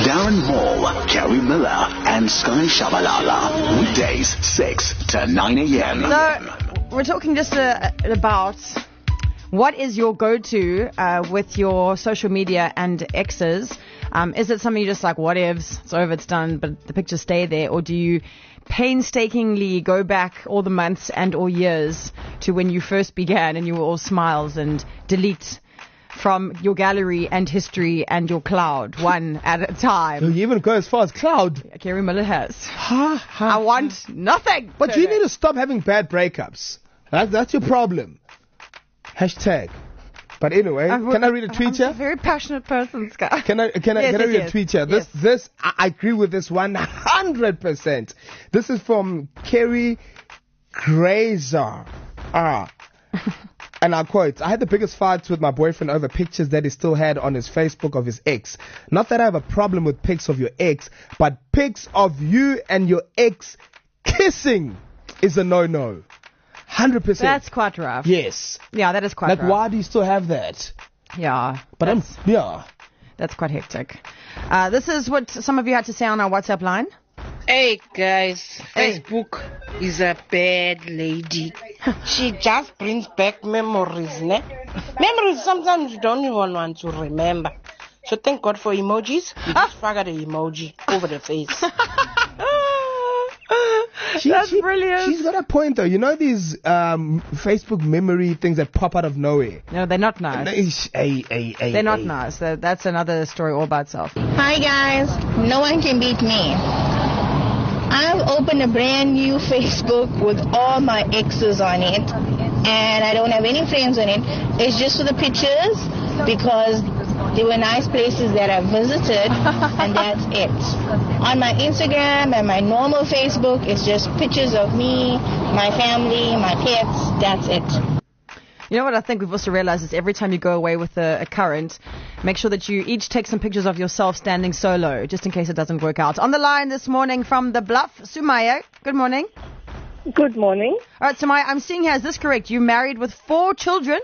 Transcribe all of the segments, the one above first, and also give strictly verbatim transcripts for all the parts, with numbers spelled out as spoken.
Darren Hall, Kerry Miller, and Sky Shabalala. Weekdays, six to nine a.m. So, we're talking just uh, about what is your go-to uh, with your social media and exes. Um, is it something you just like, whatevs, it's over, it's done, but the pictures stay there? Or do you painstakingly go back all the months and or years to when you first began and you were all smiles and delete from your gallery and history and your cloud, one at a time? You even go as far as cloud. Kerry Miller has. Ha, ha, I want nothing. But No, you no. need to stop having bad breakups. That, that's your problem. Hashtag. But anyway, I'm- can I read a tweet I'm here? a very passionate person, Scott. Can I can I Yes, can I yes, read yes. a tweet here? This Yes. this I, I agree with this one hundred percent. This is from Kerry Grazer. Ah. And I quote, I had the biggest fights with my boyfriend over pictures that he still had on his Facebook of his ex. Not that I have a problem with pics of your ex, but pics of you and your ex kissing is a no-no. one hundred percent. That's quite rough. Yes. Yeah, that is quite Like, rough. why do you still have that? Yeah. But I'm, that's, yeah. that's quite hectic. Uh, this is what some of you had to say on our WhatsApp line. Hey guys, Hey. Facebook is a bad lady. She just brings back memories, ne? Memories sometimes you don't even want to remember. So thank God for emojis. You just faggot the emoji over the face. She- That's she- brilliant. She's got a point, though. You know these um, Facebook memory things that pop out of nowhere? No, they're not nice. Hey, hey, hey, They're not hey. nice. That- That's another story all by itself. Hi guys, no one can beat me. I've opened a brand new Facebook with all my exes on it, and I don't have any friends on it. It's just for the pictures because they were nice places that I visited, and that's it. On my Instagram and my normal Facebook, it's just pictures of me, my family, my pets, that's it. You know what I think we've also realized is every time you go away with a, a current, make sure that you each take some pictures of yourself standing solo, just in case it doesn't work out. On the line this morning from the Bluff, Sumaya. Good morning. Good morning. All right, Sumaya, I'm seeing here, is this correct? You married with four children,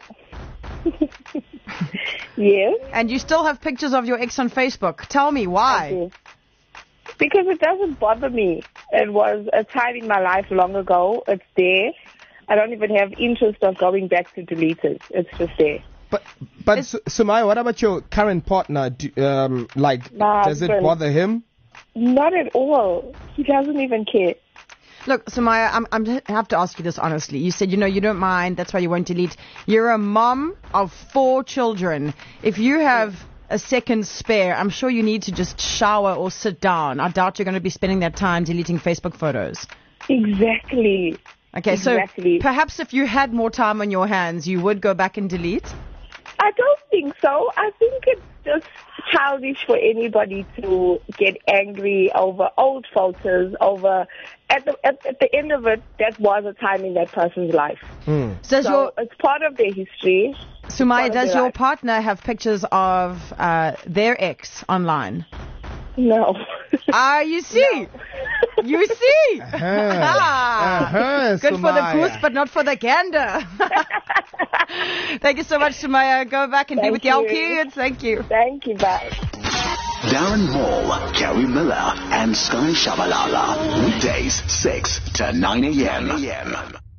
Yes. and you still have pictures of your ex on Facebook. Tell me why. Yes. Because it doesn't bother me. It was a time in my life long ago. It's there. I don't even have interest of going back to delete it. It's just there. But, but Su- Sumaya, what about your current partner? Do, um, like, My does it husband. bother him? Not at all. He doesn't even care. Look, Sumaya, I'm, I'm, I have to ask you this honestly. You said, you know, you don't mind. That's why you won't delete. You're a mom of four children. If you have a second spare, I'm sure you need to just shower or sit down. I doubt you're going to be spending that time deleting Facebook photos. Exactly. Okay, Exactly. so perhaps if you had more time on your hands, you would go back and delete? I don't think so. I think it's just childish for anybody to get angry over old photos, over, at the, at, at the end of it, that was a time in that person's life. So does So your, it's part of their history. Sumaya, part of does their your life. partner have pictures of uh, their ex online? No. Ah, you see. You see. Uh-huh. Ah, Uh-huh, good for the Sumaya. goose, but not for the gander. Thank you so much, Sumaya. Go back and be Thank with your you. kids. Thank you. Thank you, bye. Darren Hall, Kerry Miller, and Sky Shabalala. Weekdays, six to nine a.m.